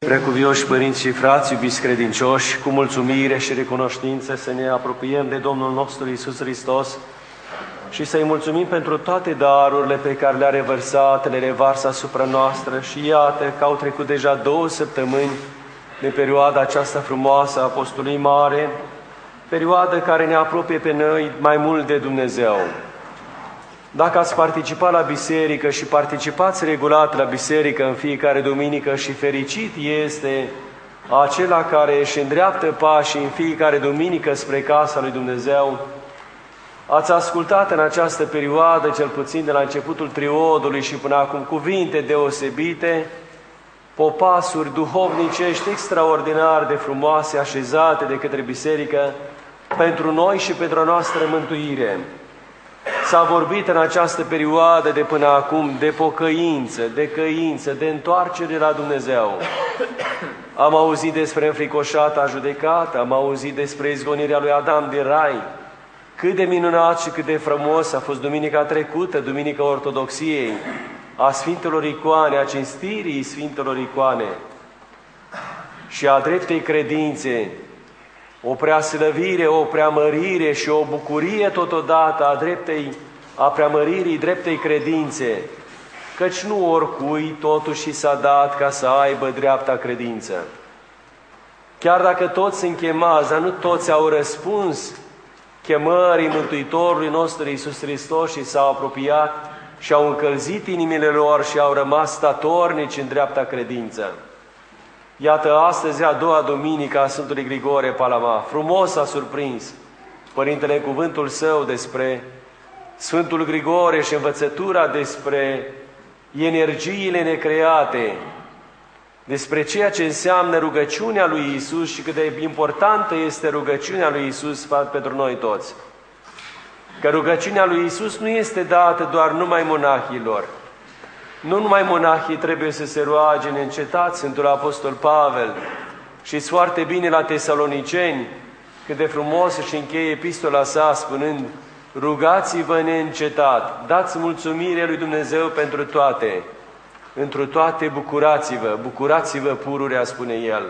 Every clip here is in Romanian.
Precuvioși părinți și frați, iubiți credincioși, cu mulțumire și recunoștință să ne apropiem de Domnul nostru Iisus Hristos și să-i mulțumim pentru toate darurile pe care le-a revărsat, le revarsă asupra noastră și iată că au trecut deja 2 săptămâni de perioada aceasta frumoasă a Apostolului Mare, perioadă care ne apropie pe noi mai mult de Dumnezeu. Dacă ați participat la biserică și participați regulat la biserică în fiecare duminică și fericit este acela care își îndreaptă pașii în fiecare duminică spre casa lui Dumnezeu, ați ascultat în această perioadă, cel puțin de la începutul triodului și până acum, cuvinte deosebite, popasuri duhovnicești extraordinar de frumoase, așezate de către biserică, pentru noi și pentru a noastră mântuire. S-a vorbit în această perioadă de până acum de pocăință, de căință, de întoarcere la Dumnezeu. Am auzit despre înfricoșata judecată, am auzit despre izgonirea lui Adam din Rai. Cât de minunat și cât de frumos a fost duminica trecută, Duminica Ortodoxiei, a Sfintelor Icoane, a cinstirii Sfintelor Icoane și a dreptei credințe, o preaslăvire, o preamărire și o bucurie totodată a preamăririi dreptei credințe, căci nu oricui totuși s-a dat ca să aibă dreapta credință. Chiar dacă toți sunt chemați, dar nu toți au răspuns chemării Mântuitorului nostru Iisus Hristos și s-au apropiat și au încălzit inimile lor și au rămas statornici în dreapta credință. Iată, astăzi, a doua duminică a Sfântului Grigore Palama, frumos a surprins Părintele în cuvântul său despre Sfântul Grigore și învățătura despre energiile necreate, despre ceea ce înseamnă rugăciunea lui Iisus și cât de importantă este rugăciunea lui Iisus pentru noi toți. Că rugăciunea lui Iisus nu este dată doar numai monahilor. Nu numai monahii trebuie să se roage neîncetat, Sfântul Apostol Pavel, și foarte bine la Tesaloniceni, cât de frumos își încheie epistola sa spunând: rugați-vă neîncetat, dați mulțumire lui Dumnezeu pentru toate, întru toate bucurați-vă, bucurați-vă pururea, spune el.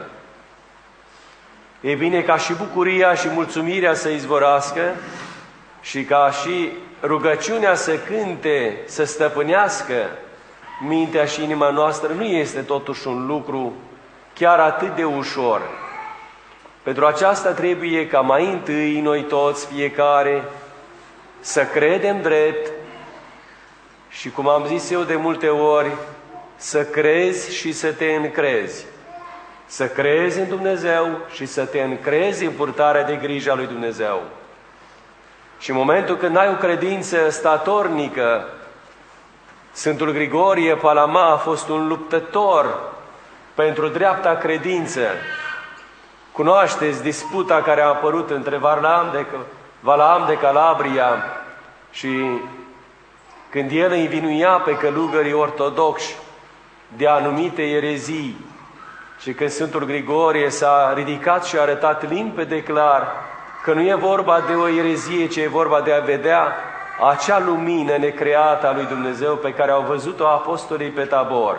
E bine ca și bucuria și mulțumirea să izvorască și ca și rugăciunea să cânte, să stăpânească mintea și inima noastră, nu este totuși un lucru chiar atât de ușor. Pentru aceasta trebuie ca mai întâi noi toți, fiecare, să credem drept și, cum am zis eu de multe ori, să crezi și să te încrezi. Să crezi în Dumnezeu și să te încrezi în purtarea de grijă a lui Dumnezeu. Și în momentul când ai o credință statornică, Sfântul Grigorie Palama a fost un luptător pentru dreapta credință. Cunoașteți disputa care a apărut între Valaam de Calabria și când el învinuia pe călugării ortodoxi de anumite erezii și când Sfântul Grigorie s-a ridicat și a arătat limpede clar că nu e vorba de o erezie, ci e vorba de a vedea acea lumină necreată a lui Dumnezeu pe care au văzut-o apostolii pe Tabor.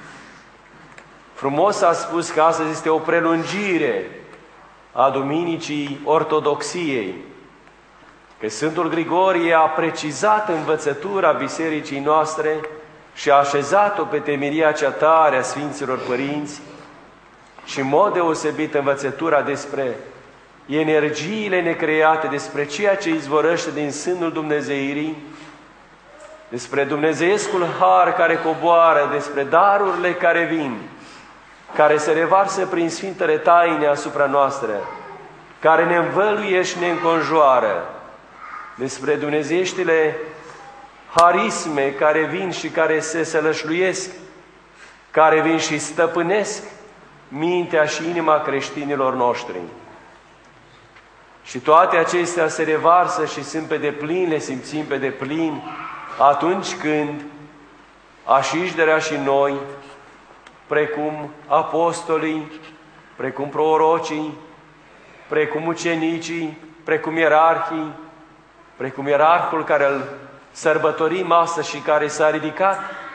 Frumos a spus că astăzi este o prelungire a Duminicii Ortodoxiei, că Sfântul Grigorie a precizat învățătura bisericii noastre și a așezat-o pe temelia cea tare a Sfinților Părinți și în mod deosebit învățătura despre energiile necreate, despre ceea ce izvorăște din sânul Dumnezeirii, despre dumnezeiescul har care coboară, despre darurile care vin, care se revarsă prin sfintele taine asupra noastră, care ne învăluie și ne înconjoară, despre dumnezeieștile harisme care vin și care se sălășluiesc, care vin și stăpânesc mintea și inima creștinilor noștri. Și toate acestea se revarsă și sunt pe deplin, le simțim pe deplin atunci când așișderea și noi, precum apostolii, precum prorocii, precum ucenicii, precum ierarhii, precum ierarhul care îl sărbătorim astăzi și care s-a ridicat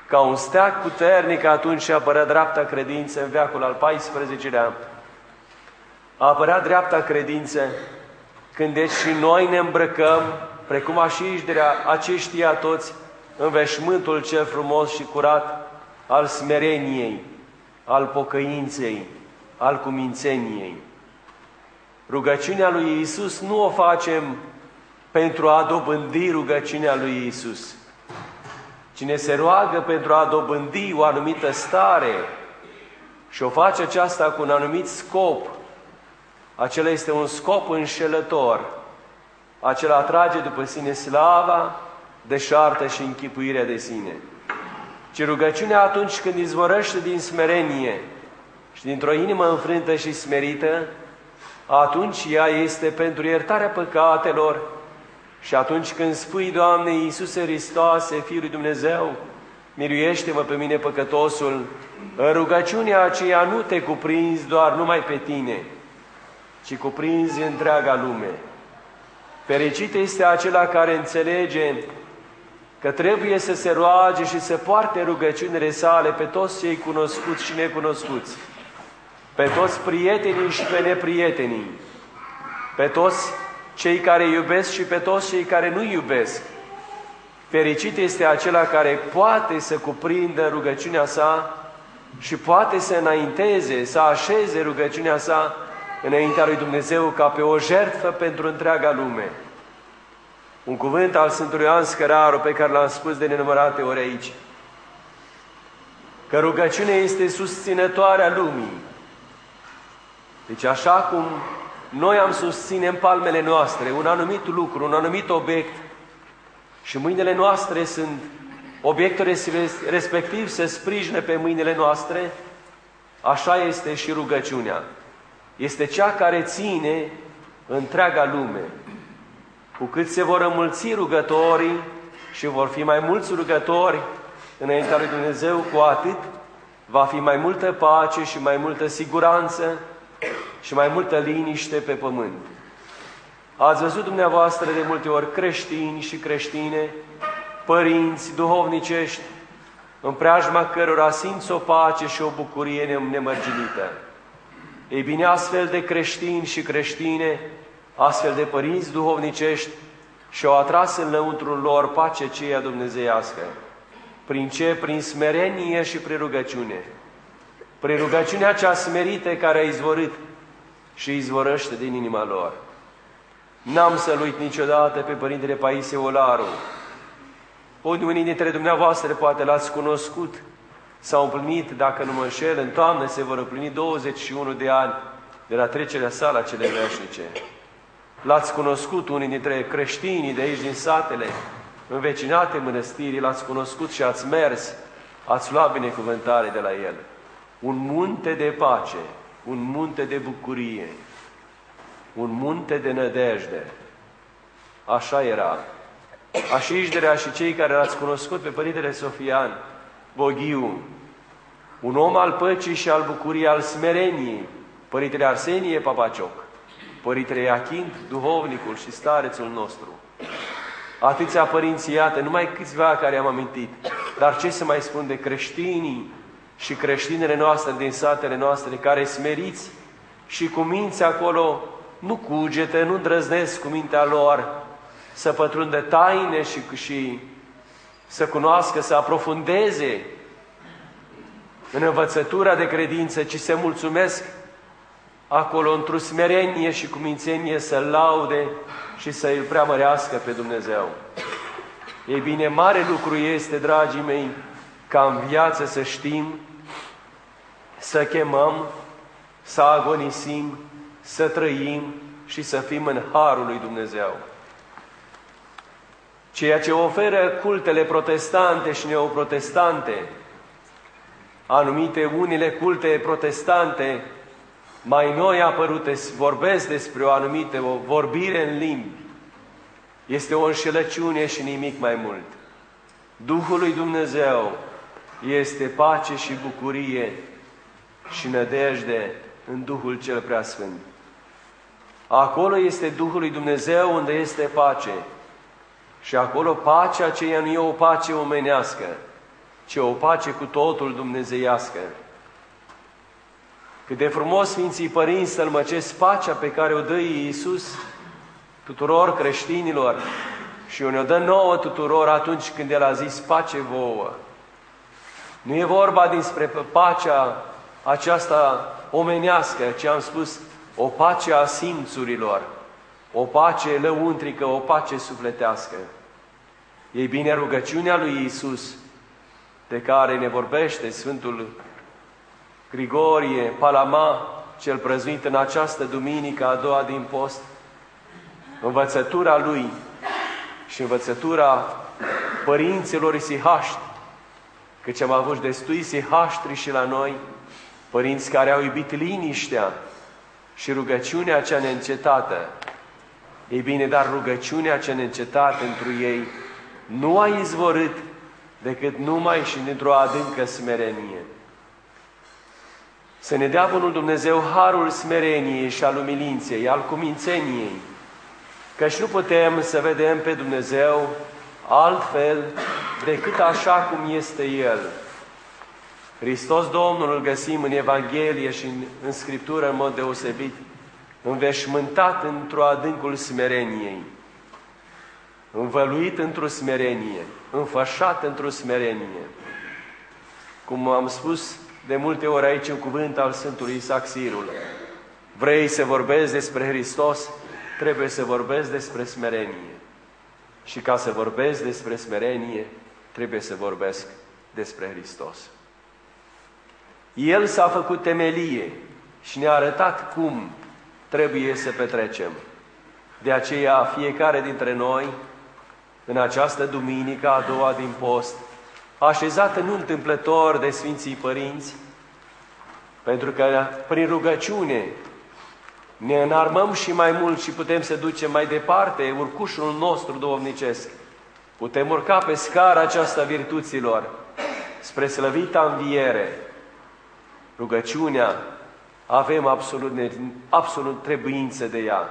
Ca un steag puternic atunci apărea dreapta credință în veacul al XIV-lea. A apărea dreapta credință când deci și noi ne îmbrăcăm, precum aceștia toți, în veșmântul cel frumos și curat al smereniei, al pocăinței, al cumințeniei. Rugăciunea lui Iisus nu o facem pentru a dobândi rugăciunea lui Iisus. Cine se roagă pentru a dobândi o anumită stare și o face aceasta cu un anumit scop, acela este un scop înșelător. Acela atrage după sine slava, deșartă și închipuirea de sine. Ci rugăciunea atunci când izvorăște din smerenie și dintr-o inimă înfrântă și smerită, atunci ea este pentru iertarea păcatelor. Și atunci când spui, Doamne Iisuse Hristoase, Fiul lui Dumnezeu, miluiește-mă pe mine păcătosul, în rugăciunea aceea nu te cuprinzi doar numai pe tine, ci cuprinzi întreaga lume. Fericit este acela care înțelege că trebuie să se roage și să poarte rugăciunile sale pe toți cei cunoscuți și necunoscuți, pe toți prietenii și pe neprietenii, pe toți cei care iubesc și pe toți cei care nu iubesc. Fericit este acela care poate să cuprindă rugăciunea sa și poate să înainteze, să așeze rugăciunea sa înaintea lui Dumnezeu ca pe o jertfă pentru întreaga lume. Un cuvânt al Sfântului Ioan Scăraru pe care l-am spus de nenumărate ori aici. Că rugăciunea este susținătoarea lumii. Deci așa cum noi am susține în palmele noastre un anumit lucru, un anumit obiect și mâinile noastre sunt obiectul respectiv se sprijină pe mâinile noastre, așa este și rugăciunea. Este cea care ține întreaga lume. Cu cât se vor înmulți rugătorii și vor fi mai mulți rugători înaintea lui Dumnezeu, cu atât va fi mai multă pace și mai multă siguranță și mai multă liniște pe pământ. Ați văzut dumneavoastră de multe ori creștini și creștine, părinți duhovnicești, în preajma cărora simți o pace și o bucurie nemărginită. Ei bine, astfel de creștini și creștine, astfel de părinți duhovnicești și-au atras înăuntrul lor pacea aceea dumnezeiască. Prin ce? Prin smerenie și prin rugăciune. Prin rugăciunea cea smerită care a izvorât și izvorăște din inima lor. N-am să-l uit niciodată pe Părintele Paisie Olaru. Unii dintre dumneavoastră poate l-ați cunoscut. S-au împlinit, dacă nu mă înșel, în toamnă se vor împlini 21 de ani de la trecerea sa la cele veșnice. L-ați cunoscut unii dintre creștinii de aici din satele învecinate mănăstirii, l-ați cunoscut și ați mers, ați luat binecuvântare de la el. Un munte de pace, un munte de bucurie, un munte de nădejde. Așa era. Așișderea și cei care l-ați cunoscut pe Părintele Sofian Boghiu, un om al păcii și al bucuriei, al smereniei, Părintele Arsenie Papacioc, Părintele Iachint, duhovnicul și starețul nostru. Atâția părinți, iată, numai câțiva care am amintit, dar ce să mai spun de creștinii și creștinele noastre din satele noastre, care smeriți și cu minți acolo nu cugetă, nu îndrăznesc cu mintea lor să pătrundă taine și să cunoască, să aprofundeze în învățătura de credință, ci se mulțumesc acolo într-o smerenie și cumințenie să-L laude și să-L preamărească pe Dumnezeu. Ei bine, mare lucru este, dragii mei, ca în viață să știm, să chemăm, să agonisim, să trăim și să fim în harul lui Dumnezeu. Ceea ce oferă cultele protestante și neoprotestante, anumite unele culte protestante, mai noi apărute, vorbesc despre o anumită vorbire în limbi. Este o înșelăciune și nimic mai mult. Duhul lui Dumnezeu este pace și bucurie și nădejde în Duhul cel Preasfânt. Acolo este Duhul lui Dumnezeu unde este pace. Și acolo pacea aceea nu e o pace omenească, ci o pace cu totul dumnezeiască. Cât de frumos Sfinții Părinți tălmăcesc pacea pe care o dă Iisus tuturor creștinilor și ne-o dă nouă tuturor atunci când El a zis pace vouă. Nu e vorba despre pacea aceasta omenească, ci am spus o pace a simțurilor, o pace lăuntrică, o pace sufletească. Ei bine, rugăciunea lui Iisus, de care ne vorbește Sfântul Grigorie Palama, cel prăznuit în această duminică a doua din post, învățătura lui și învățătura părinților isihaști, căci am avut destui isihaștri și la noi, părinți care au iubit liniștea și rugăciunea cea neîncetată. Ei bine, dar rugăciunea cea neîncetată pentru ei nu a izvorât decât numai și dintr-o adâncă smerenie. Să ne dea Bunul Dumnezeu harul smereniei și al umilinței, al cumințeniei, căci nu putem să vedem pe Dumnezeu altfel decât așa cum este El. Hristos Domnul îl găsim în Evanghelie și în Scriptură în mod deosebit, înveșmântat într-o adâncul smereniei, învăluit într-o smerenie, înfășat într-o smerenie. Cum am spus de multe ori aici un cuvânt al Sfântului Isaac Sirul, vrei să vorbesc despre Hristos, trebuie să vorbesc despre smerenie. Și ca să vorbesc despre smerenie, trebuie să vorbesc despre Hristos. El s-a făcut temelie și ne-a arătat cum trebuie să petrecem. De aceea, fiecare dintre noi, în această duminică a doua din post, așezată nu întâmplător de Sfinții Părinți, pentru că prin rugăciune ne înarmăm și mai mult și putem să ducem mai departe urcușul nostru duhovnicesc. Putem urca pe scara aceasta virtuților spre slăvita înviere. Rugăciunea, avem absolut trebuință de ea.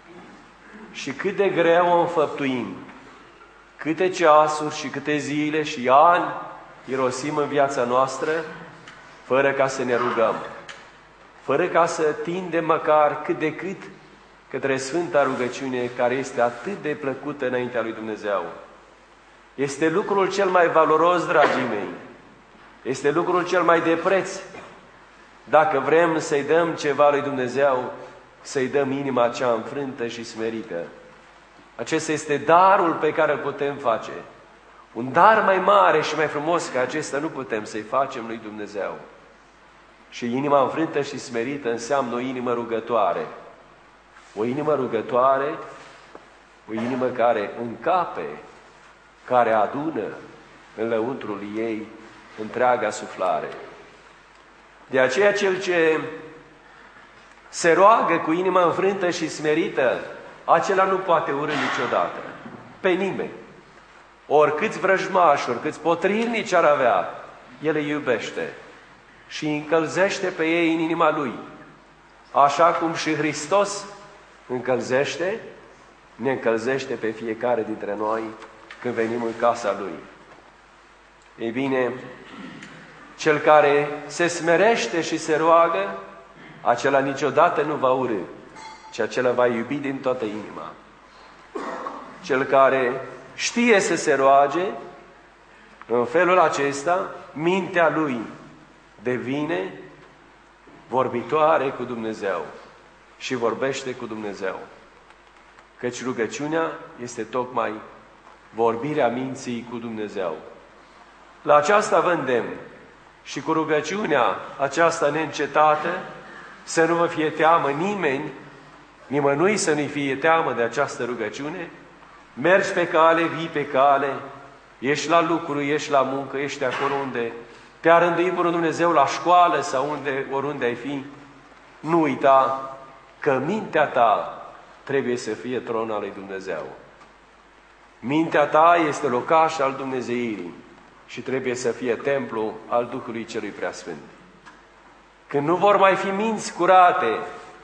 Și cât de greu o înfăptuim, câte ceasuri și câte zile și ani irosim în viața noastră, fără ca să ne rugăm, fără ca să tindem măcar cât de cât către Sfânta Rugăciune, care este atât de plăcută înaintea lui Dumnezeu. Este lucrul cel mai valoros, dragii mei, este lucrul cel mai de preț. Dacă vrem să-i dăm ceva lui Dumnezeu, să-i dăm inima cea înfrântă și smerită. Acesta este darul pe care îl putem face. Un dar mai mare și mai frumos ca acesta nu putem să-i facem lui Dumnezeu. Și inima înfrântă și smerită înseamnă o inimă rugătoare. O inimă rugătoare, o inimă care încape, care adună în lăuntrul ei întreaga suflare. De aceea cel ce se roagă cu inima înfrântă și smerită, acela nu poate urâ niciodată pe nimeni. Oricâți vrăjmași, oricâți potrivnici ar avea, El îi iubește și îi încălzește pe ei în inima Lui. Așa cum și Hristos încălzește, ne încălzește pe fiecare dintre noi când venim în casa Lui. Ei bine, cel care se smerește și se roagă, acela niciodată nu va urâ, ci acela va iubi din toată inima. Cel care știe să se roage, în felul acesta, mintea lui devine vorbitoare cu Dumnezeu și vorbește cu Dumnezeu. Căci rugăciunea este tocmai vorbirea minții cu Dumnezeu. La aceasta vă îndemn și cu rugăciunea aceasta neîncetată, să nu vă fie teamă nimănui să nu-i fie teamă de această rugăciune. Mergi pe cale, vii pe cale, ești la lucru, ești la muncă, ești acolo unde te-a rânduit Bunul Dumnezeu, la școală sau oriunde ai fi. Nu uita că mintea ta trebuie să fie tronul lui Dumnezeu. Mintea ta este locaș al Dumnezeirii și trebuie să fie templu al Duhului Celui Preasfânt. Când nu vor mai fi minți curate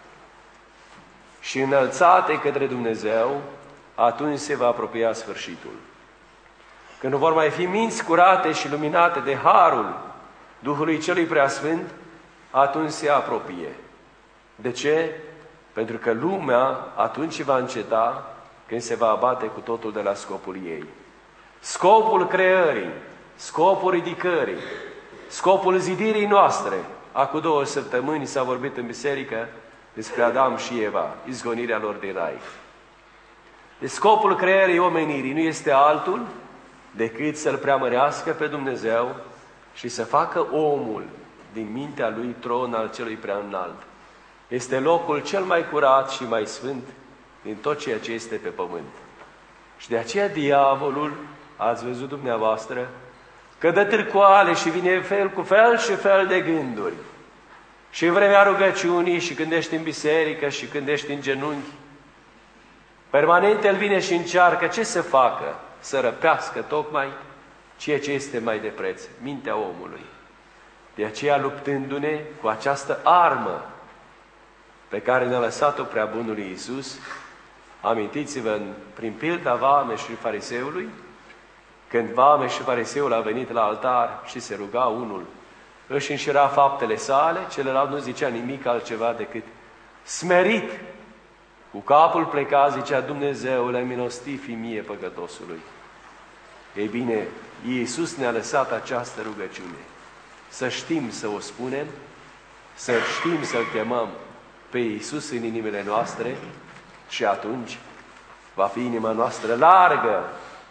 și înălțate către Dumnezeu, atunci se va apropia sfârșitul. când vor mai fi minți curate și luminate de harul Duhului Celui Preasfânt, atunci se apropie. De ce? Pentru că lumea atunci va înceta când se va abate cu totul de la scopul ei. Scopul creării, scopul ridicării, scopul zidirii noastre. Acum 2 săptămâni s-a vorbit în biserică despre Adam și Eva, izgonirea lor din rai. Deci scopul creării omenirii nu este altul decât să-L preamărească pe Dumnezeu și să facă omul din mintea lui tron al celui prea înalt. Este locul cel mai curat și mai sfânt din tot ceea ce este pe pământ. Și de aceea diavolul, ați văzut dumneavoastră, că dă târcoale și vine cu fel și fel de gânduri. Și în vremea rugăciunii, și când ești în biserică, și când ești în genunchi, permanent el vine și încearcă ce să facă? Să răpească tocmai ceea ce este mai de preț, mintea omului. De aceea, luptându-ne cu această armă pe care ne-a lăsat-o prea bunul Iisus, amintiți-vă prin pilda Vame și Fariseului, când Vame și Fariseul a venit la altar și se ruga unul, își înșira faptele sale, celălalt nu zicea nimic altceva decât smerit, cu capul plecat, zicea: Dumnezeule, milostivi mie păcătosului. Ei bine, Iisus ne-a lăsat această rugăciune. Să știm să o spunem, să știm să-L chemăm pe Iisus în inimile noastre și atunci va fi inima noastră largă.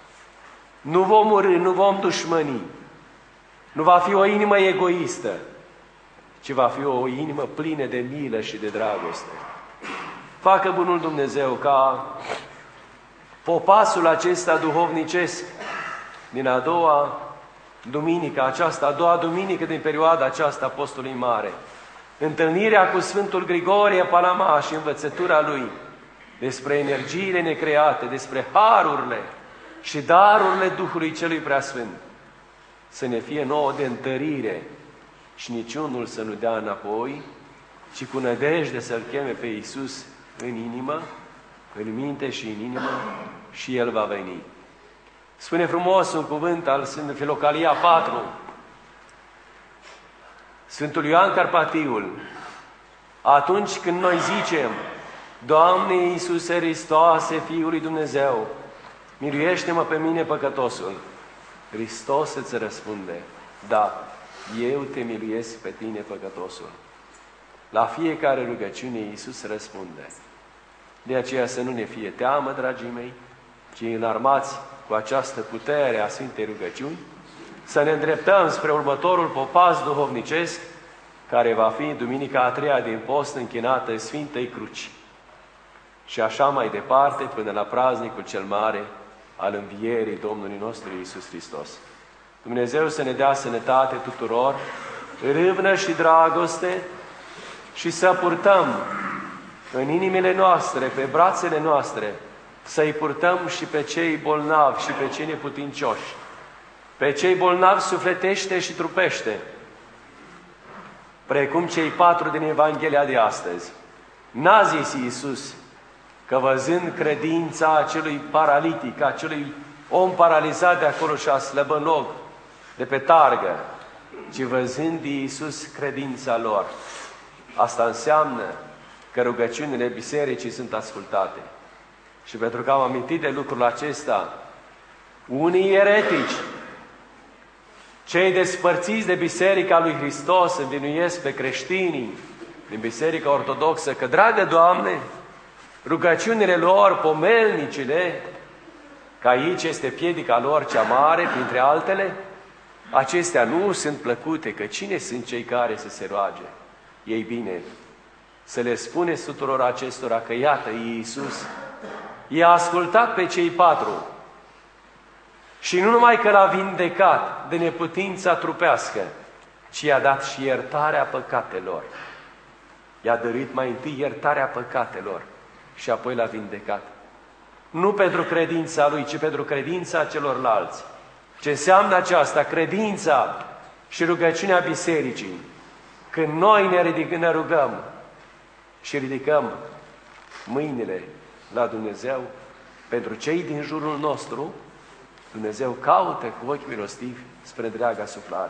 Nu vom urî, nu vom dușmăni. Nu va fi o inimă egoistă, ci va fi o inimă plină de milă și de dragoste. Facă bunul Dumnezeu ca popasul acesta duhovnicesc din a doua duminică aceasta, a doua duminică din perioada aceasta Apostolului Mare, întâlnirea cu Sfântul Grigorie Palama și învățătura lui despre energiile necreate, despre harurile și darurile Duhului Celui Preasfânt, să ne fie nouă de întărire și niciunul să nu dea înapoi, ci cu nădejde să-L cheme pe Iisus în inimă, în minte și în inimă, și El va veni. Spune frumos un cuvânt al Sfântului Filocalia 4, Sfântul Ioan Carpatiul: atunci când noi zicem: Doamne Iisuse Hristoase, Fiul lui Dumnezeu, miluiește-mă pe mine păcătosul, Hristos îți răspunde: da, eu te miluiesc pe tine păcătosul. La fiecare rugăciune Iisus răspunde. De aceea să nu ne fie teamă, dragii mei, ci înarmați cu această putere a Sfintei Rugăciuni, să ne îndreptăm spre următorul popas duhovnicesc, care va fi duminica a treia din post închinată Sfintei Cruci. Și așa mai departe, până la praznicul cel mare al învierii Domnului nostru Iisus Hristos. Dumnezeu să ne dea sănătate tuturor, râvnă și dragoste, și să purtăm în inimile noastre, pe brațele noastre, să-i purtăm și pe cei bolnavi și pe cei neputincioși, pe cei bolnavi sufletește și trupește, precum cei 4 din Evanghelia de astăzi. N-a zis Iisus că văzând credința acelui paralitic, acelui om paralizat de acolo și a slăbănog de pe targă, ci văzând Iisus credința lor. Asta înseamnă că rugăciunile bisericii sunt ascultate. Și pentru că am amintit de lucrul acesta, unii eretici, cei despărțiți de Biserica lui Hristos, învinuiesc pe creștinii din Biserica Ortodoxă că, dragă Doamne, rugăciunile lor, pomelnicile, că aici este piedica lor cea mare, printre altele, acestea nu sunt plăcute, că cine sunt cei care să se roage? Ei bine, să le spuneți tuturor acestora că iată, Iisus i-a ascultat pe cei 4 și nu numai că l-a vindecat de neputința trupească, ci i-a dat și iertarea păcatelor. I-a dăruit mai întâi iertarea păcatelor și apoi l-a vindecat. Nu pentru credința lui, ci pentru credința celorlalți. Ce înseamnă aceasta? Credința și rugăciunea bisericii. Când noi ne rugăm și ridicăm mâinile la Dumnezeu pentru cei din jurul nostru, Dumnezeu caută cu ochi milostivi spre întreaga suflare.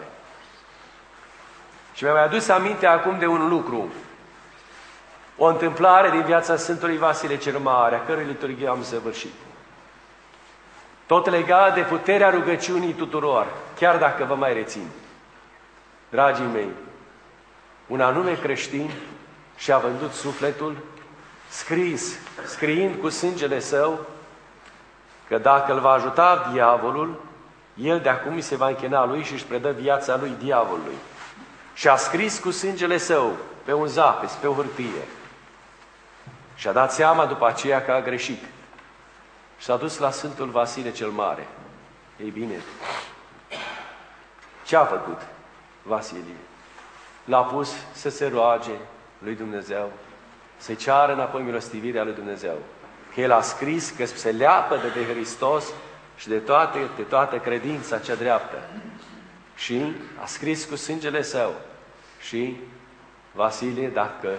Și mi-am adus aminte acum de un lucru, o întâmplare din viața Sfântului Vasile cel Mare, a cărui liturghie am săvârșit. Tot legat de puterea rugăciunii tuturor, chiar dacă vă mai rețin. Dragii mei, un anume creștin și-a vândut sufletul, scriind cu sângele său, că dacă îl va ajuta diavolul, el de acum se va închina lui și își predă viața lui diavolului. Și a scris cu sângele său pe un zapes, pe o hârtie. Și a dat seama după aceea că a greșit. Și s-a dus la Sfântul Vasile cel Mare. Ei bine, ce a făcut Vasilie? L-a pus să se roage lui Dumnezeu, să-i ceară înapoi milostivirea lui Dumnezeu. Că el a scris că se leapădă de Hristos și de toată credința cea dreaptă. Și a scris cu sângele său. Și Vasilie, dacă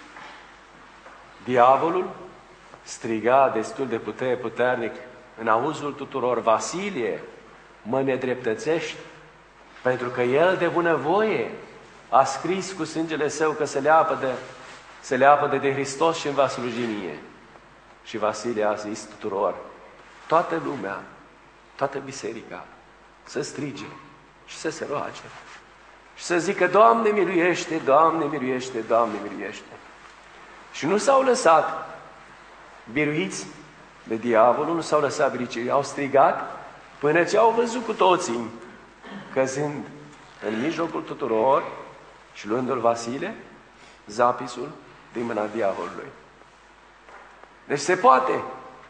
diavolul striga destul de puternic în auzul tuturor, Vasilie, mă nedreptățești, pentru că el de bunăvoie a scris cu sângele său că se leapădă de Hristos și îmi va sluji mie. Și Vasilie a zis tuturor, toată lumea, toată biserica, să strige și să se roage. Și să zică, Doamne miluiește, Doamne miluiește, Doamne miluiește. Și nu s-au lăsat biruiți de diavolul, nu s-au lăsat biruiți, au strigat până ce au văzut cu toții, căzând în mijlocul tuturor și luându-l Vasile, zapisul din mâna diavolului. Deci se poate.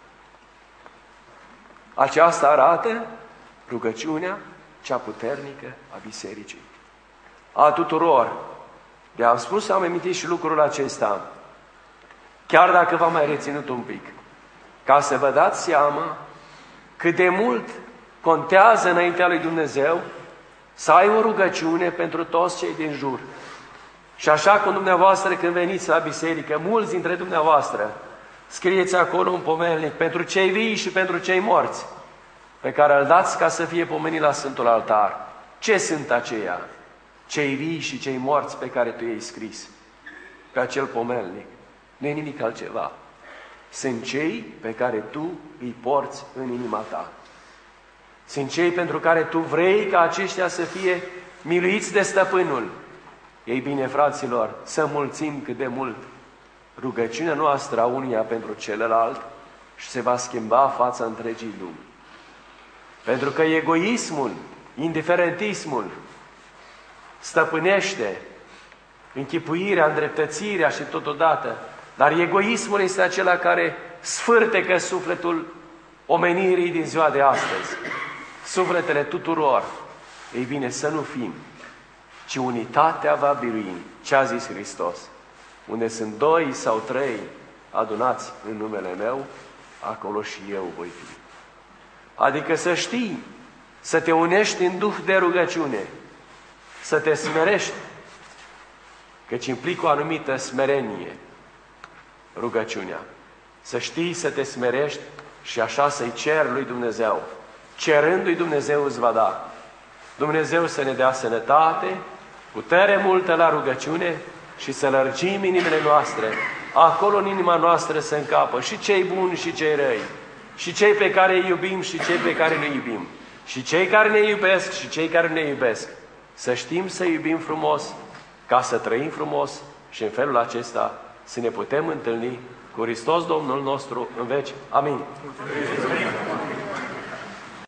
Aceasta arată rugăciunea cea puternică a bisericii. A tuturor. De-am spus, am amintit și lucrul acesta, chiar dacă v-am mai reținut un pic, ca să vă dați seama cât de mult contează înaintea lui Dumnezeu să ai o rugăciune pentru toți cei din jur. Și așa cum dumneavoastră când veniți la biserică, mulți dintre dumneavoastră scrieți acolo un pomelnic pentru cei vii și pentru cei morți, pe care îl dați ca să fie pomenit la Sfântul Altar. Ce sunt aceia? Cei vii și cei morți pe care tu i-ai scris pe acel pomelnic. Nu e nimic altceva. Sunt cei pe care tu îi porți în inima ta. Sunt cei pentru care tu vrei ca aceștia să fie miluiți de Stăpânul. Ei bine, fraților, să mulțim cât de mult rugăciunea noastră a unuia pentru celălalt și se va schimba fața întregii lumi. Pentru că egoismul, indiferentismul stăpânește închipuirea, îndreptățirea și totodată, dar egoismul este acela care sfârtecă sufletul omenirii din ziua de astăzi, sufletele tuturor. Ei bine, să nu fim, ci unitatea va birui. Ce a zis Hristos? Unde sunt 2 sau 3 adunați în numele meu, acolo și eu voi fi. Adică să știi, să te unești în duh de rugăciune, să te smerești, căci implică o anumită smerenie rugăciunea. Să știi să te smerești și așa să-i ceri lui Dumnezeu. Cerându-i Dumnezeu îți va da. Dumnezeu să ne dea sănătate, putere multă la rugăciune și să lărgim inimile noastre. Acolo în inima noastră să încapă și cei buni și cei răi, și cei pe care îi iubim și cei pe care ne iubim, și cei care ne iubesc și cei care ne iubesc. Să știm să iubim frumos, ca să trăim frumos și în felul acesta să ne putem întâlni cu Hristos Domnul nostru în veci. Amin.